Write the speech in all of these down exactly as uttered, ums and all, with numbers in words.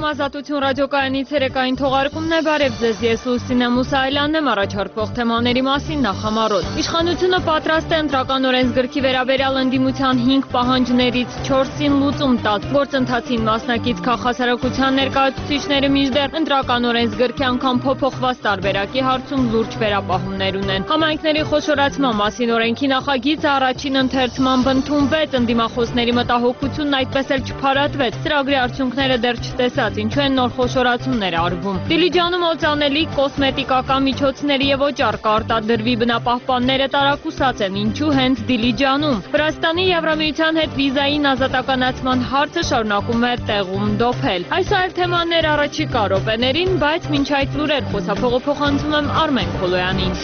Ազատություն ռադիոկայանից երեկային թողարկումն է, բարև ձեզ, ես Լուսինե Մուսայելյանն եմ, առաջարկվող թեմաների մասին նախամարոտ։ Իշխանությունը պատրաստ է ընտրական օրենսգրքի վերաբերյալ ընդդիմության հինգ պահանջներից չորսին լուծում տալ։ Գործընթացին մասնակից քաղաքասարակության ներկայացուցիչները մինչդեռ ընտրական օրենսգրքի անգամ փոփոխված տարբերակի հարցում լուրջ վերապահումներ ունեն։ Համայնքների խոշորացման մասին օրենքի նախագիծը առաջին ընթերցման ընդունվեց, ընդդիմախոսների մտահոգությունն այդպես էլ չփարատվեց։ Ծրագրի արդյունքները դեռ չտեսած, ինչու են նոր խոշորացումներ արվում։ Դիլիջանում օծանելիք, կոսմետիկական միջոցների եւ օճառ կարտադրվի բնապահպանները տարակուսած են, ինչու հենց Դիլիջանում։ Վրաստանի Եվրամիության հետ վիզային ազատականացման հարցը շարունակում է տեղում դոփել։ Այս այլ թեմաներ առաջիկա րոպեներին, բայց մինչ այդ լուրեր խոսափողը փոխանցում եմ Արմեն Քոլոյանին։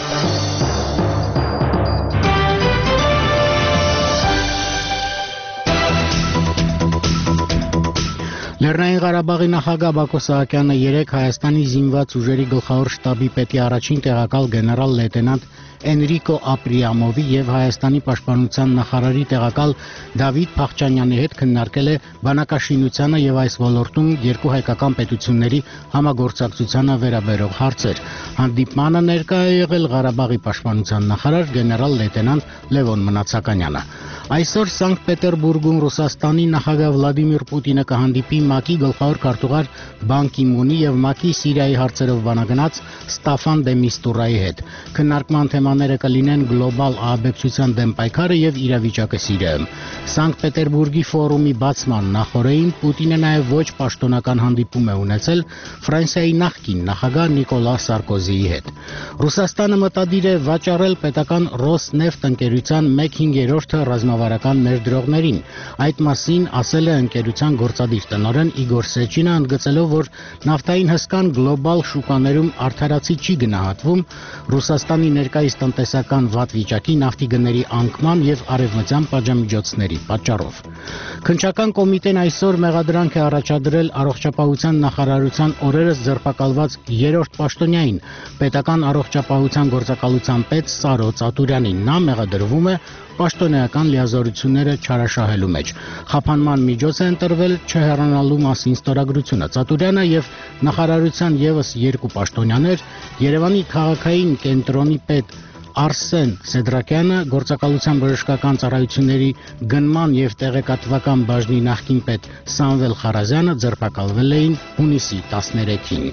Լեռնային Ղարաբաղի նախագահ Բակո Սահակյանը երեկ Հայաստանի զինված ուժերի գլխավոր շտաբի պետի առաջին տեղակալ գեներալ լեյտենանտ Էնրիկո Ապրիամովի եւ Հայաստանի պաշտպանության նախարարի տեղակալ Դավիթ Փախչանյանի հետ քննարկել է բանակաշինությանը եւ այս ոլորտում երկու հայկական պետությունների համագործակցությանը վերաբերող հարցեր։ Հանդիպմանը ներկա է եղել Ղարաբաղի պաշտպանության նախարար գեներալ լեյտենանտ Լևոն Մնացականյանը։ Այսօր Սանկտ Պետերբուրգում Ռուսաստանի նախագահ Վլադիմիր Պուտինը կհանդիպի ՄԱԿ-ի գլխավոր քարտուղար Բան Կի Մունի եւ ՄԱԿ-ի Սիրիայի հարցերով բանագնաց Ստաֆան դե Միստուրայի հետ։ Քննարկման թեմաները կլինեն գլոբալ ահաբեկչության դեմ պայքարը եւ իրավիճակը Սիրիայում։ Սանկտ Պետերբուրգի ֆորումի բացման նախօրեին Պուտինը նաեւ ոչ պաշտոնական հանդիպում է ունեցել Ֆրանսիայի նախկին նախագահ Նիկոլա Սարկոզիի հետ։ Ռուսաստանը մտադիր է վաճառել պետական Ռոսնեֆտ ընկերության մեկ հինգերորդը ռազմավարական ներդրողներին։ Այդ մասին ասել է ընկերության գործադիր տնօրեն Իգոր Սեչինը, ընդգծելով, որ նավթային հսկան գլոբալ շուկաներում արդարացի չի գնահատվում Ռուսաստանի ներկայիս տնտեսական վատ վիճակի, նավթի գների անկման եւ արևմտյան պատժամիջոցների պատճառով։ Քննչական կոմիտեն այսօր մեղադրանք է առաջադրել առողջապահության նախարարության օրերս ձերբակալված երրորդ պաշտոնյային, պետական առողջապահության գործակալության պետ Սարո Ծատուրյանին։ Նա մեղադրվում է պաշտոնեական լիազորությունները չարաշահելու մեջ։ Խափանման միջոց է ընտրվել չհեռանալու մասին ստորագրությունը։ Ծատուրյանը եւ նախարարության եւս երկու պաշտոնյաներ, Երևանի քաղաքային կենտրոնի պետ Արսեն Սեդրակյանը, գործակալության բժշկական ծառայությունների գնման եւ տեղեկատվական բաժնի նախկին պետ Սամվել Խարազյանը ձերբակալվել էին հունիսի տասներեքին։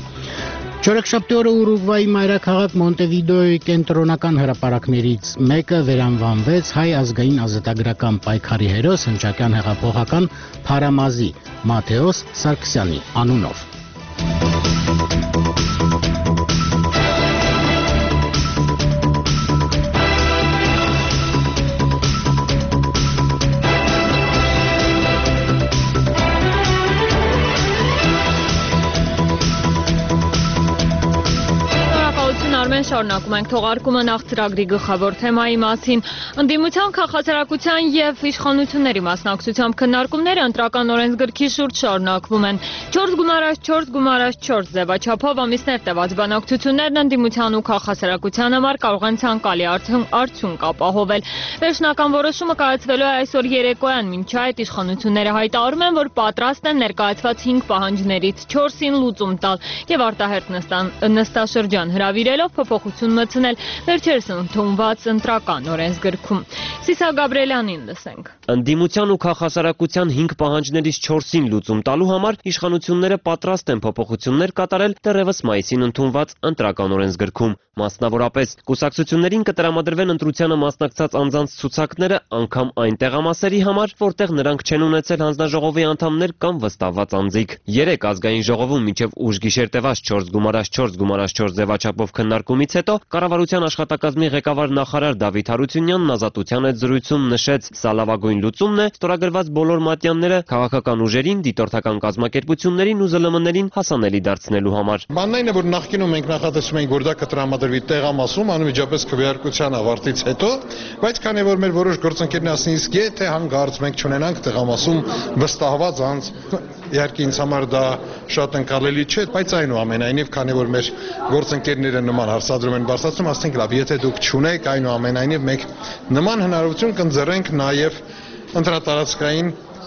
Չորեքշաբթի օրը Ուրուգվայի մայրաքաղաք Մոնտեվիդեոյի կենտրոնական հրապարակներից մեկը վերանվանվեց հայ ազգային ազատագրական պայքարի հերոս հնչակյան հեղափոխական Փարամազի Մաթեոս Սարգսյանի անունով։ Շարունակում ենք թողարկումը նախ ծրագրի գլխավոր թեմայի մասին։ Ընդդիմության քաղաքասարակության եւ իշխանությունների մասնակցությամբ քննարկումները ընտրական օրենսգրքի շուրջ շարունակվում են։ չորս գումարած չորս գումարած չորս ձևաչափով ամիսներ տևած բանակցություններն ընդդիմության ու քաղաքասարակության համար կարող են ցանկալի արդյունք ապահովել։ Վերջնական որոշումը կայացվելու է այսօր երեկոյան, մինչ այդ իշխանությունները հայտարարում են, որ պատրաստ են ներկայացված հինգ պահանջներից չորսին լուծում տալ եւ արտահերթ նստաշրջան հրավիրելով փոփոխություն մտցնել վերջերս ընդունված ընտրական օրենսգրքում։ Սիսա Գաբրելյանին լսենք։ Ընդդիմության ու քաղաքասարակության հինգ պահանջներից չորսին լուծում տալու համար իշխանությունները պատրաստ են փոփոխություններ կատարել դեռևս մայիսին ընդունված ընտրական օրենսգրքում։ Մասնավորապես, կուսակցություններին կտրամադրվեն ընտրությանը մասնակցած անձանց ցուցակները անգամ այն տեղամասերի համար, որտեղ նրանք չեն ունեցել հանձնաժողովի անդամներ կամ վստահված անձիկ։ Երեք ազգային ժողովում մինչև ուշ գիշեր տևած չորս գումարած չորս գումարած չորս ձևաչափով քննարկումից հետո կառավարության աշխատակազմի ղեկավար նախարար Դավիթ Հարությունյանն Ազատության հետ զրույցում նշեց, սա լավագույն լուծումն է, ստորագրված բոլոր մատյանները քաղաքական ուժերին, դիտորդական կազմակերպություններին ու զլ էմ-ներին հասանելի դարձնելու համար։ Բանն այն է, որ նախկինում մենք նախատեսում էինք, որ դա կտրամադրվի տեղամասում, անմիջապես քվեարկության ավարտից հետո, բայց քանի որ մեր որոշ գործընկերներ ասին, իսկ եթե հանգարց մենք չունենանք տեղամասում վստահված անձ, իհարկե ինձ համար դա շատ ընկալելի չէ, բայց այնուամենայնիվ, քանի որ մեր գործընկերները նման հարցադրում են բարձրացնում, ասենք լավ, եթե դուք չունեք, այնուամենայնիվ մենք նման հնարավորություն կընձեռենք նաև ընտրատարածքային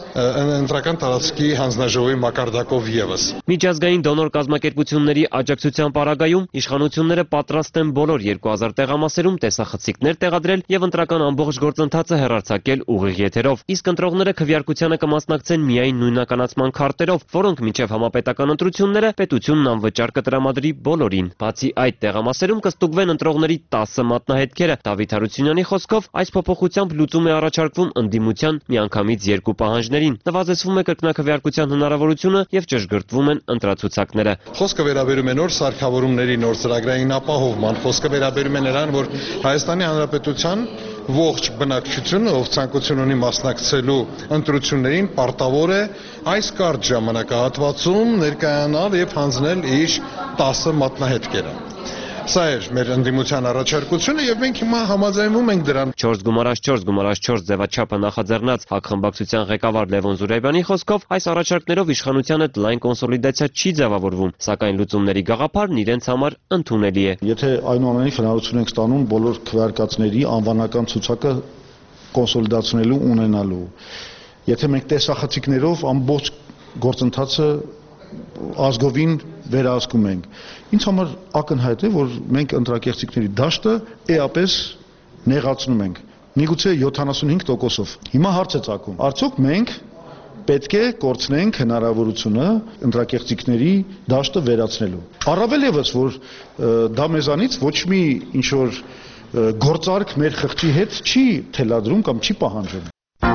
ընտրական տարածքի հանձնաժողովի մակարդակով ևս։ Միջազգային դոնոր կազմակերպությունների աջակցության պարագայում իշխանությունները պատրաստ են բոլոր երկու հազար տեղամասերում տեսախցիկներ տեղադրել եւ ընտրական ամբողջ գործընթացը հեռարձակել ուղիղ եթերով, իսկ ընտրողները քվեարկությանը կմասնակցեն միայն նույնականացման քարտերով, որոնք մինչև համապետական ընտրությունները պետությունն անվճար կտրամադրի բոլորին։ Բացի այդ, տեղամասերում կստուգվեն ընտրողների տասը մատնահետքերը։ Դավիթ Հարությունյանի խոսքով, այս փոփոխությամբ լուծում է առաջարկվում ընդդիմության միանգամից երկու պահանջներին, նվազեցվում է կրկնակվեարկության հնարավորությունը եւ ճշգրտվում են ընտրացուցակները։ Խոսքը վերաբերում է նոր սարքավորումների նոր ծրագրային ապահովման, խոսքը վերաբերում է նրան, որ Հայաստանի Հանրապետության ողջ բնակչությունը, ով ցանկություն ունի մասնակցելու ընտրություններին, պարտավոր է այս կարճ ժամանակահատվածում ներկայանալ եւ հանձնել իր տասը մատնահետքերը։ Սա է մեր ընդդիմության առաջարկությունը եւ մենք հիմա համաձայնվում ենք դրան։ չորս գումարած չորս գումարած չորս ձևաչափը նախաձեռնած հակխմբակցության ղեկավար Լևոն Զուրայբյանի խոսքով, այս առաջարկներով իշխանության հետ լայն կոնսոլիդացիա չի ձևավորվում, սակայն լուծումների գաղափարն իրենց համար ընդունելի է։ Եթե այնուամենայնիվ հնարավորություն ենք ստանում բոլոր քվեարկածների անվանական ցուցակը կոնսոլիդացնելու ունենալու, եթե մենք տեսախցիկներով ամբողջ գործընթացը ազգովին վերահսկում ենք, ինձ համար ակնհայտ է, որ մենք ընտրակեղծիքների դաշտը էապես նեղացնում ենք, միգուցե յոթանասունհինգ տոկոսով։ Հիմա հարց է ծագում, արդյոք մենք պետք է կորցնենք հնարավորությունը ընտրակեղծիքների դաշտը վերացնելու։ Առավել ևս, որ դա մեզանից ոչ մի ինչ-որ գործարք մեր խղճի հետ չի թելադրում կամ չի պահանջում։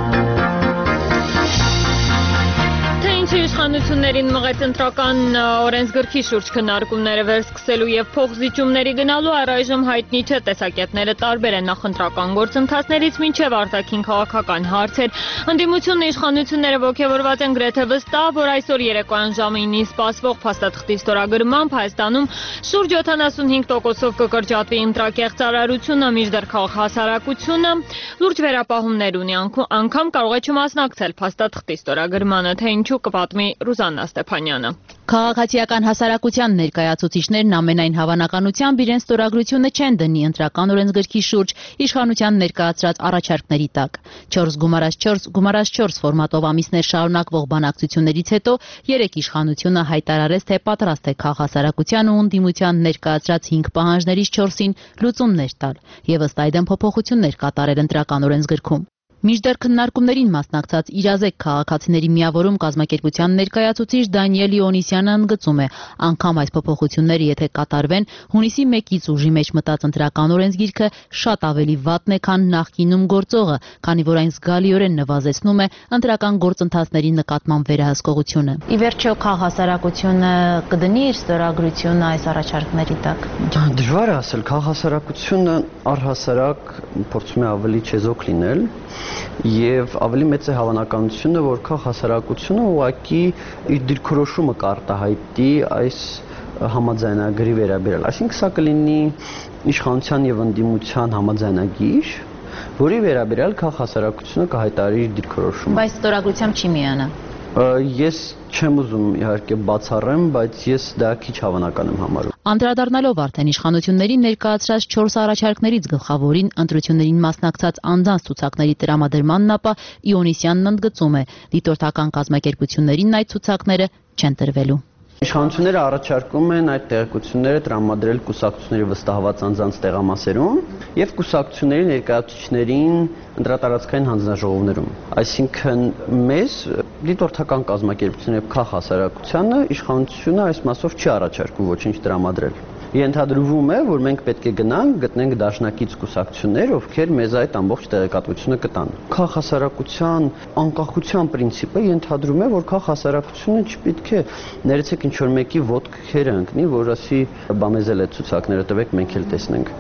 Իշխանություններին մղեց ընտրական օրենսգրքի շուրջ քննարկումները վերսկսելու եւ փոխզիջումների գնալու առայժմ հայտնի չէ տեսակետները տարբեր են նախընտրական գործընթացներից մինչեւ արտաքին քաղաքական հարցեր։ Ընդդիմությունն իշխանությունները ողջավորված են գրեթե վստահ, որ այսօր երեկոյան ժամը ինին սպասվող փաստաթղթի ստորագրմամբ Հայաստանում շուրջ յոթանասունհինգ տոկոսով կկրճատվի ընտրակեղծարարությունը, մինչդեռ քաղաքահասարակությունը լուրջ վերապահումներ ունի, անգամ կարող է չմասնակցել փաստաթղթի ստորագրմանը, թե ինչու կպատմի Ռուզաննա Ստեփանյանը։ Քաղաքացիական հասարակության ներկայացուցիչներն ամենայն հավանականությամբ իրենց ստորագրությունը չեն դնի ընտրական օրենսգրքի շուրջ իշխանության ներկայացրած առաջարկների տակ։ չորս գումարած չորս գումարած չորս ֆորմատով ամիսներ շարունակվող բանակցություններից հետո երեք իշխանությունը հայտարարեց, թե պատրաստ է քաղաքասարակության ու ընդդիմության ներկայացրած հինգ պահանջներից չորսին լուծումներ տալ եւ ըստ այդմ փոփոխություններ կատարել ընտրական օրենսգրքում։ Մինչդեռ քննարկումներին մասնակցած իրազեկ քաղաքացիների միավորում կազմակերպության ներկայացուցիչ Դանիել Իոնիսյանը ընդգծում է, անգամ այս փոփոխությունները եթե կատարվեն, հունիսի մեկից ուժի մեջ մտած ընտրական օրենսգիրքը շատ ավելի վատն է, քան նախկինում գործողը, քանի որ այն զգալիորեն նվազեցնում է ընտրական գործընթացների նկատմամբ վերահսկողությունը։ Ի վերջո քաղաքասարակությունը կդնի իր ստորագրությունը այս առաջարկների տակ։ Դժվար է ասել, քաղաքասարակությունը առհասարակ փորձում է ավելի չեզոք լինել եւ ավելի մեծ է հավանականությունը, որ քաղաքասարակությունը ուղղակի իր դիրքորոշումը կարտահայտի այս համաձայնագրի վերաբերյալ, այսինքն սա կլինի իշխանության եւ ընդդիմության համաձայնագիր, որի վերաբերյալ քաղաքասարակությունը կհայտարարի իր դիրքորոշումը։ Բայց ստորագրությամբ չի միանա։ Ես չեմ ուզում իհարկե բացառեմ, բայց ես դա քիչ հավանական եմ համարում։ Անդրադառնալով արդեն իշխանությունների ներկայացրած չորս առաջարկներից գլխավորին ընտրություններին մասնակցած անձանց ցուցակների տրամադրմանն ապա Իոնիսյանն ընդգծում է, դիտորդական կազմակերպություններին այդ ցուցակները չեն տրվելու։ Իշխանությունները առաջարկում են այդ տեղեկությունները տրամադրել կուսակցությունների վստահված անձանց տեղամասերում եւ կուսակցությունների ներկայացուցիչներին ընտրատարածքային հանձնաժողովներում։ Այսինքն մեզ դիտորդական կազմակերպությունների եւ քաղաքասարակությանը իշխանությունը այս մասով չի առաջարկում ոչինչ տրամադրել։ Ենթադրվում է, որ մենք պետք է գնանք, գտնենք դաշնակից կուսակցություններ, ովքեր մեզ այդ ամբողջ տեղեկատվությունը կտան։ Քաղաքասարակության անկախության պրինցիպը ենթադրում է, որ քաղաքասարակությունը չպետք է ներեցեք ինչ-որ մեկի ոտքերը ընկնի, որ ասի բա մեզ էլ այդ ցուցակները տվեք, մենք էլ տեսնենք։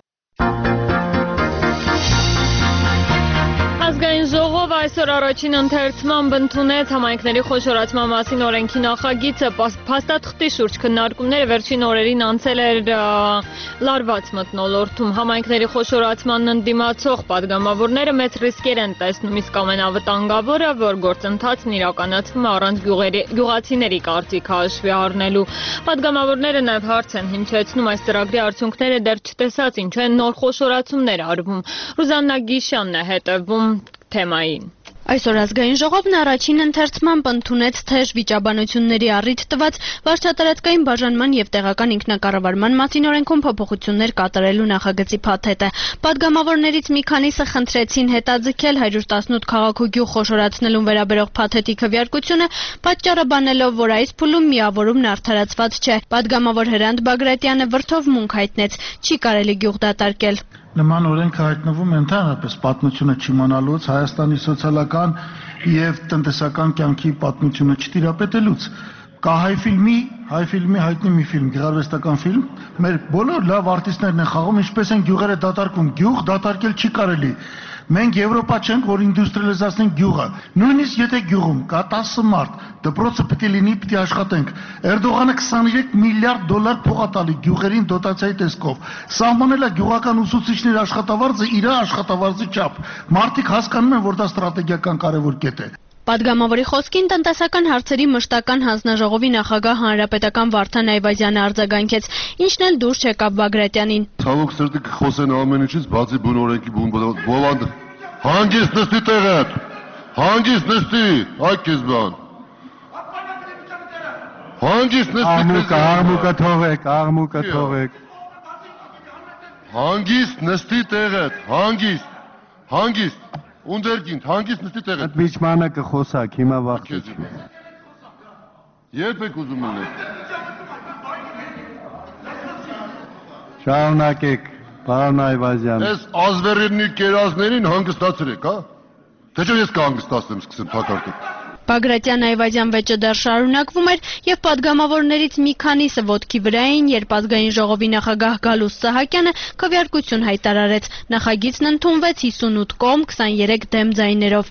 Ազգային ժողով այսօր առաջին ընթերցմամբ ընդունեց համայնքների խոշորացման մասին օրենքի նախագիծը, փաստաթղթի շուրջ քննարկումները վերջին օրերին անցել էր լարված մթնոլորտում։ Համայնքների խոշորացմանն ընդդիմացող падգամավորները մեծ ռիսկեր են տեսնում, իսկ ամենավտանգավորը, որ գործընթացն իրականացվում է առանց գյուղացիների կարծիքը հաշվի առնելու։ Падգամավորները նաև հարց են հնչեցնում այս ծրագրի արդյունքները դեռ չտեսած ինչու են նոր խոշորացումներ արվում։ Ռուզաննա Գիշյանն է հետևում թեմային։ Այսօր ազգային ժողովն առաջին ընթերցմամբ ընդունեց թեժ վիճաբանությունների առիթ տված վարչատարածքային բաժանման եւ տեղական ինքնակառավարման մասին օրենքում փոփոխություններ կատարելու նախագծի փաթեթը։ Պատգամավորներից մի քանիսը խնդրեցին հետաձգել հարյուր տասնութ քաղաք ու գյուղ խոշորացնելուն վերաբերող փաթեթի քվեարկությունը, պատճառը բանելով, որ այս փուլում միավորումն արդարացված չէ։ Պատգամավոր Հրանտ Բագրատյանը վրդովմունք հայտնեց, չի կարելի գյուղ դատարկել։ Նման օրենքը հայտնվում է ընդհանրապես պատմությունը չիմանալուց, Հայաստանի սոցիալական եւ տնտեսական կյանքի պատմությունը չտիրապետելուց։ Կա հայ ֆիլմի, հայ ֆիլմի հայտնի մի ֆիլմ, գեղարվեստական ֆիլմ, մեր բոլոր լավ արտիստներն են խաղում, ինչպես են գյուղերը դատարկում, գյուղ դատարկել չի կարելի։ Մենք Եվրոպա չենք, որ ինդուստրիալիզացնենք գյուղը։ Նույնիսկ եթե գյուղում կա տասը մարդ, դպրոցը պետք է լինի, պետք է աշխատենք։ Էրդողանը քսաներեք միլիարդ դոլար փող է տալի գյուղերին դոտացիայի տեսքով։ Սահմանել է գյուղական ուսուցիչների աշխատավարձը իր աշխատավարձի չափ։ Մարդիկ հասկանում են, որ դա ստրատեգիական կարևոր կետ է։ Պատգամավորի խոսքին տնտեսական հարցերի մշտական հանձնաժողովի նախագահ հանրապետական Վարդան Այվազյանը արձագանքեց, ինչն էլ դուրս չեկավ Բագրատյանին։ Ցավոք սրտի կխոսեն ամեն ինչից, բացի բուն օրենքի բուն բովանդ։ Հանգիստ նստի տեղդ։ Հանգիստ նստի, այ քեզ բան։ Հանգիստ նստի։ Աղմուկը, աղմուկը թողեք, աղմուկը թողեք։ Հանգիստ նստի տեղդ, հանգիստ, հանգիստ։ Ունդերգինդ, հանգիստ նստի տեղը։ Այդ միջմանը կխոսակ, հիմա վախեցի։ Երբ եք ուզում ունեք։ Շարունակեք, պարոն Այվազյան։ Այս ազվերինի կերազներին հանգստացրեք, հա։ Թե չէ ես կհանգստացնեմ, սկսեմ թակարդել։ Բագրատյան Այվազյան վեճը դեռ շարունակվում էր եւ պատգամավորներից մի քանիսը ոտքի վրա էին, երբ ազգային ժողովի նախագահ Գալուստ Սահակյանը քվեարկություն հայտարարեց։ Նախագիծն ընդունվեց հիսունութ կողմ քսաներեք դեմ ձայներով։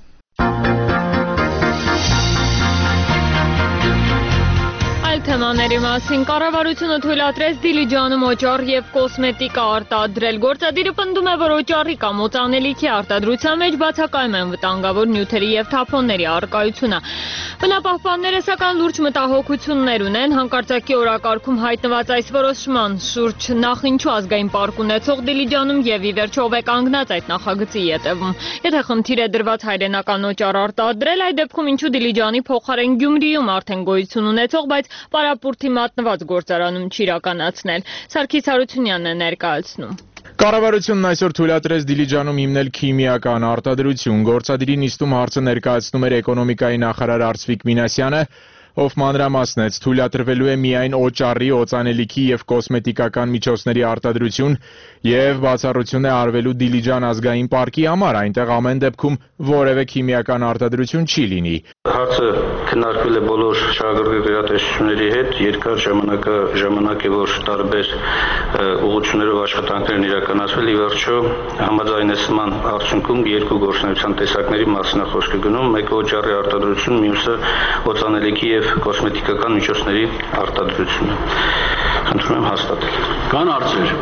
Թեմաների մասին կառավարությունը թույլատրեց Դիլիջանում օճառ եւ կոսմետիկա արտադրել։ Գործադիրը պնդում է, որ օճառի կամ օծանելիքի արտադրության մեջ բացակայում են վտանգավոր նյութերի եւ թափոնների առկայությունը։ Բնապահպանները սակայն լուրջ մտահոգություններ ունեն հանկարծակի օրակարգում հայտնված այս որոշման շուրջ, նախ ինչու ազգային պարկ ունեցող Դիլիջանում եւ ի վերջո ով է կանգնած այդ նախագծի ետևում։ Եթե խնդիր է դրված հայրենական օճառ արտադրել, այդ դեպքում ինչու Դիլիջանի փոխարեն Գյումրիում արդեն գոյություն ունեցող, բայց Պարապուրտի մատնված գործարանում չիրականացնել։ Սարգիս Հարությունյանն է ներկայացնում։ Կառավարությունն այսօր թույլատրեց Դիլիջանում հիմնել քիմիական արտադրություն։ Գործադիրի նիստում հարցը ներկայացնում էր էկոնոմիկայի նախարար Արծվիկ Մինասյանը, ով մանրամասնեց, թույլատրվելու է միայն օճառի, օծանելիքի եւ կոսմետիկական միջոցների արտադրություն եւ բացառություն է արվելու Դիլիջան ազգային պարկի համար, այնտեղ ամեն դեպքում որևէ քիմիական արտադրություն չի լինի։ Հարցը քննարկվել է բոլոր շահագրգիռ գերատեսչությունների հետ, երկար ժամանակը ժամանակ է, որ տարբեր ուղղություններով աշխատանքներ են իրականացվել, ի վերջո համաձայնեցման արդյունքում երկու գործունեության տեսակների մասին է խոսքը գնում, մեկը օճառի արտադրություն, մյուսը օծանելիքի եւ կոսմետիկական միջոցների արտադրությունը։ Խնդրում եմ հաստատել։ Կան հարցեր,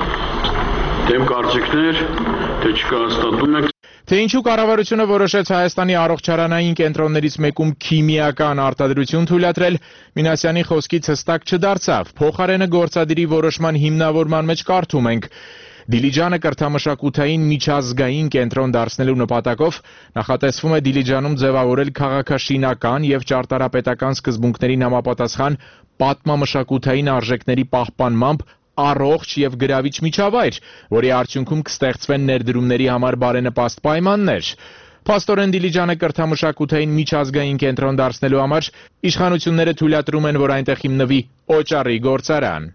դեմ կարծիքներ, թե չկայացնում եք։ Թե ինչու կառավարությունը որոշեց Հայաստանի առողջարանային կենտրոններից մեկում քիմիական արտադրություն թույլատրել, Մինասյանի խոսքից հստակ չդարձավ։ Փոխարենը գործադիրի որոշման հիմնավորման մեջ կարդում ենք. Դիլիջանը կրթամշակութային միջազգային կենտրոն դարձնելու նպատակով նախատեսվում է Դիլիջանում ձևավորել քաղաքաշինական եւ ճարտարապետական սկզբունքներին համապատասխան պատմամշակութային արժեքների պահպանմամբ առողջ եւ գրավիչ միջավայր, որի արդյունքում կստեղծվեն ներդրումների համար բարենպաստ պայմաններ։ Փաստորեն Դիլիջանը կրթամշակութային միջազգային կենտրոն դարձնելու համար իշխանությունները թույլատրում են, որ այնտեղ հիմնվի օճառի գործարան։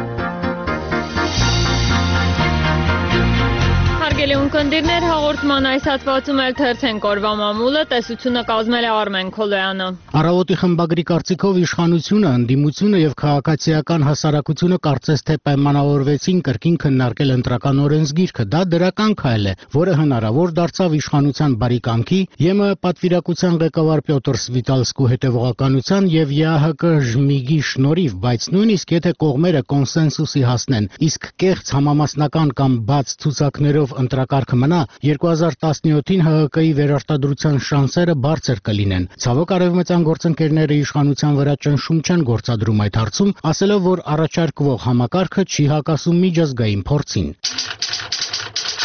Հարգելի ունկնդիրներ, հաղորդման այս հատվածում էլ թերթենք օրվա մամուլը, տեսությունը կազմել է Արմեն Քոլոյանը։ Առավոտի խմբագրի կարծիքով իշխանությունը, ընդդիմությունը եւ քաղաքացիական հասարակությունը կարծես թե պայմանավորվեցին կրկին քննարկել ընտրական օրենսգիրքը։ Դա դրական քայլ է, որը հնարավոր դարձավ իշխանության բարի կամքի, ԵՄ պատվիրակության ղեկավար Պյոտր Սվիտալսկու հետևողականության եւ ԵԱՀԿ ժմիգի շնորհիվ, բայց նույնիսկ եթե կողմերը կոնսենսուսի հասնեն, իսկ կեղծ համամասնական կամ բաց ցուցակներով ընտրակարգը մնա, երկու հազար տասնյոթին ՀՀԿ-ի վերարտադրության շանսերը բարձր կլինեն։ Ցավոք արևմտյան գործընկերները իշխանության վրա ճնշում չեն գործադրում այդ հարցում, ասելով, որ առաջարկվող համակարգը չի հակասում միջազգային փորձին։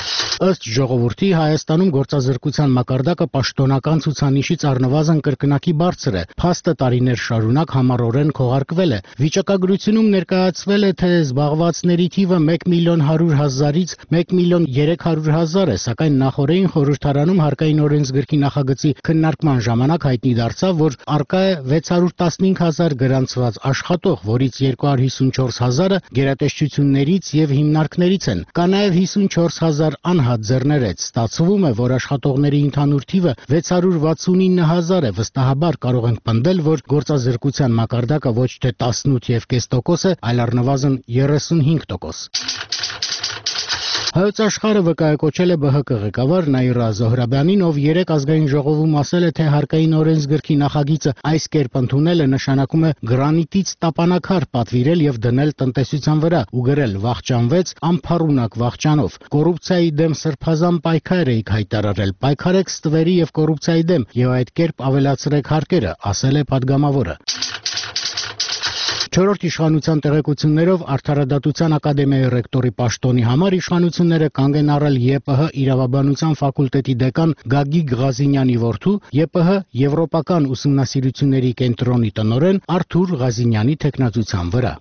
Ըստ ժողովրդի Հայաստանում գործազրկության մակարդակը պաշտոնական ցուցանիշից առնվազն կրկնակի բարձր է։ Փաստը տարիներ շարունակ համառորեն քողարկվել է։ Վիճակագրությունում ներկայացվել է, թե զբաղվածների թիվը մեկ միլիոն հարյուր հազարից մեկ միլիոն երեք հարյուր հազար է, սակայն նախօրեին խորհրդարանում հարկային օրենսգրքի նախագծի քննարկման ժամանակ հայտնի դարձավ, որ առկա է վեց հարյուր տասնհինգ հազար գրանցված աշխատող, որից երկու հարյուր հիսունչորս հազարը գերատեսչություններից եւ հիմնարկներից են։ Կա նաեւ հիսունչորս հազար անհատ ձեռներեց։ Ստացվում է, որ աշխատողների ընդհանուր թիվը վեց հարյուր վաթսունինը հազար է։ Վստահաբար կարող ենք պնդել, որ գործազրկության մակարդակը ոչ թե տասնութ եւ կես տոկոս է, այլ առնվազն երեսունհինգ տոկոս։ Հայոց աշխարհը վկայակոչել է ԲՀԿ ղեկավար Նաիրա Զոհրաբյանին, ով երեկ ազգային ժողովում ասել է, թե հարկային օրենսգրքի նախագիծը այս կերպ ընդունելը նշանակում է գրանիտից տապանակար պատվիրել եւ դնել տնտեսության վրա ու գրել վախճանվեց անփառունակ վախճանով։ Կոռուպցիայի դեմ սրբազան պայքար էիք հայտարարել, պայքարեք ստվերի եւ կոռուպցիայի դեմ եւ այդ կերպ ավելացրեք հարկերը, ասել է падգամավորը։ Չորրորդ իշխանության տեղեկություններով Արդարադատության ակադեմիայի ռեկտորի պաշտոնի համար իշխանությունները կանգ են առել ԵՊՀ իրավաբանության ֆակուլտետի դեկան Գագիկ Ղազինյանի որդու, ԵՊՀ Եվրոպական ուսումնասիրությունների կենտրոնի տնօրեն Արթուր Ղազինյանի թեկնածության վրա։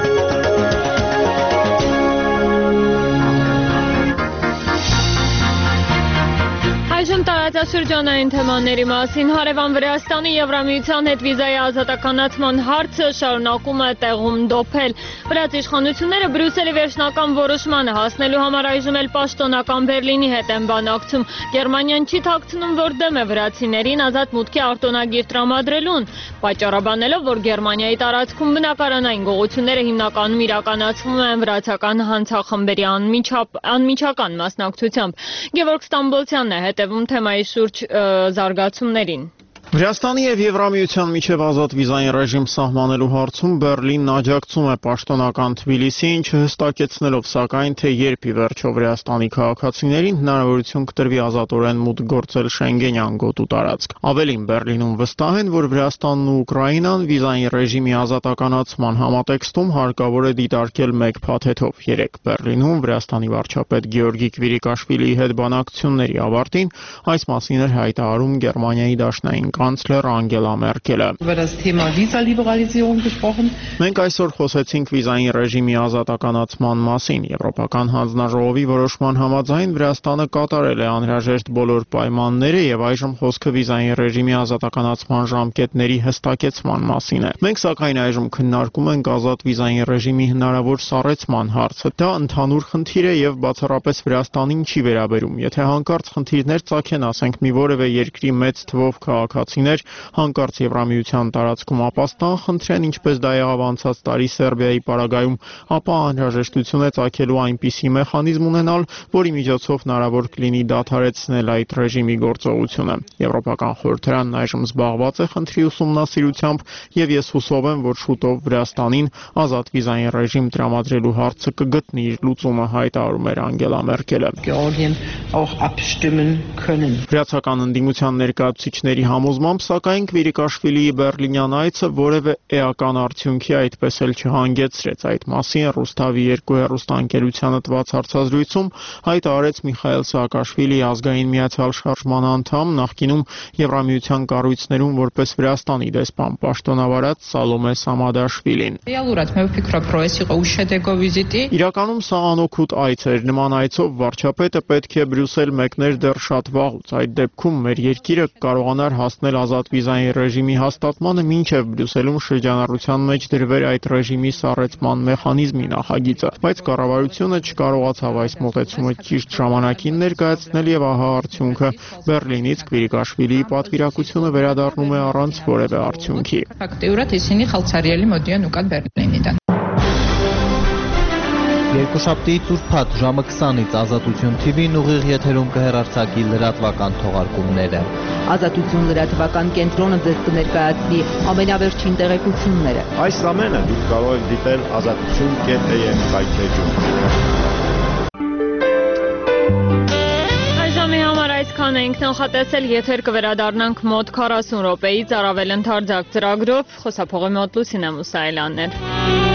Այժմ տարածաշրջանային թեմաների մասին հարևան Վրաստանի Եվրամիության հետ վիզայի ազատականացման հարցը շարունակում է տեղում դոփել։ Վրաց իշխանությունները Բրյուսելի վերջնական որոշմանը հասնելու համար այժմ էլ պաշտոնական Բերլինի հետ են բանակցում։ Գերմանիան չի թաքցնում, որ դեմ է վրացիներին ազատ մուտքի արտոնագիր տրամադրելուն, պատճառաբանելով, որ Գերմանիայի տարածքում բնակարանային գողությունները հիմնականում իրականացվում են վրացական հանցախմբերի անմիջական մասնակցությամբ։ Գևորգ Ստամբոլցյանն է հետևում թեմայի շուրջ զարգացումներին։ Վրաստանի եւ Եվրամիության միջև ազատ վիզային ռեժիմ սահմանելու հարցում Բերլինն աջակցում է պաշտոնական Թբիլիսիին, չհստակեցնելով սակայն, թե երբ ի վերջո Վրաստանի քաղաքացիներին հնարավորություն կտրվի ազատորեն մուտք գործել Շենգենյան գոտու տարածք։ Ավելին, Բերլինում վստահ են, որ Վրաստանն ու Ուկրաինան վիզային ռեժիմի ազատականացման համատեքստում հարկավոր է դիտարկել մեկ փաթեթով։ Երեկ Բերլինում Վրաստանի վարչապետ Գեորգի Կվիրիկաշվիլիի հետ բանակցությունների ավարտին այս մասին էր հայտարարում Գերմանիայի դաշնային կանցլեր Անգելա Մերկելը։ Մենք այսօր խոսեցինք վիզային ռեժիմի ազատականացման մասին։ Եվրոպական հանձնաժողովի որոշման համաձայն Վրաստանը կատարել է անհրաժեշտ բոլոր պայմանները եւ այժմ խոսքը վիզային ռեժիմի ազատականացման ժամկետների հստակեցման մասին է։ Մենք սակայն այժմ քննարկում ենք ազատ վիզային ռեժիմի հնարավոր սառեցման հարցը։ Դա ընդհանուր խնդիր է եւ բացառապես Վրաստանին չի վերաբերում։ Եթե հանկարծ խնդիրներ ծագեն, ասենք մի որևէ երկրի մեծ թվով քաղաքացիներ հանկարծ Եվրամիության տարածքում ապաստան խնդրեն, ինչպես դա եղավ անցած տարի Սերբիայի պարագայում, ապա անհրաժեշտություն է ծագելու այնպիսի մեխանիզմ ունենալ, որի միջոցով հնարավոր կլինի դադարեցնել այդ ռեժիմի գործողությունը։ Եվրոպական խորհրդարանն այժմ զբաղված է խնդրի ուսումնասիրությամբ եւ ես հուսով եմ, որ շուտով Վրաստանին ազատ վիզային ռեժիմ տրամադրելու հարցը կգտնի իր լուծումը, հայտարարում էր Անգելա Մերկելը։ Վրացական ընդդիմության ներկայացուցիչների համոզմամբ, սակայն Կվիրիկաշվիլիի Բերլինյան այցը որևէ էական արդյունքի այդպես էլ չհանգեցրեց։ Այդ մասին Ռուսթավի երկու հեռուստաընկերությանը տված հարցազրույցում հայտարարեց Միխայել Սաակաշվիլիի ազգային միացյալ շարժման անդամ, նախկինում Եվրամիության կառույցներում որպես Վրաստանի դեսպան պաշտոնավարած Սալոմե Սամադաշվիլին։ Իրականում սա անօգուտ այց էր։ Նման այցով վարչապետը պետք է Բրյուսել մեկներ դեռ շատ վաղուց։ Այդ դեպքում մեր երկիրը կարողանար հասնել ազատ վիզային ռեժիմի հաստատմանը, մինչև Բրյուսելում շրջանառության մեջ դրվեր այդ ռեժիմի սառեցման մեխանիզմի նախագիծը, բայց կառավարությունը չկարողացավ այս մոտեցումը ճիշտ ժամանակին ներկայացնել եւ ահա արդյունքը։ Բերլինից Կվիրիկաշվիլիի պատվիրակությունը վերադառնում է առանց որևէ արդյունքի։ Երկուշաբթի ծուրփաթ ժամը քսանից Ազատություն Թի Վին ուղիղ եթերում կհեռարձակի լրատվական թողարկումները։ Ազատություն լրատվական կենտրոնը ձեզ կներկայացնի ամենավերջին տեղեկությունները։ Այս ամենը դուք կարող եք դիտել ազատություն կետ է եմ սայթեջում։ Այժմի համար այսքան էինք նախատեսել, եթեր կվերադառնանք մոտ քառասուն րոպեից առավել ընդարձակ ծրագրով, խոսափողի մոտ Լուսինե Մուսայելյանն էր։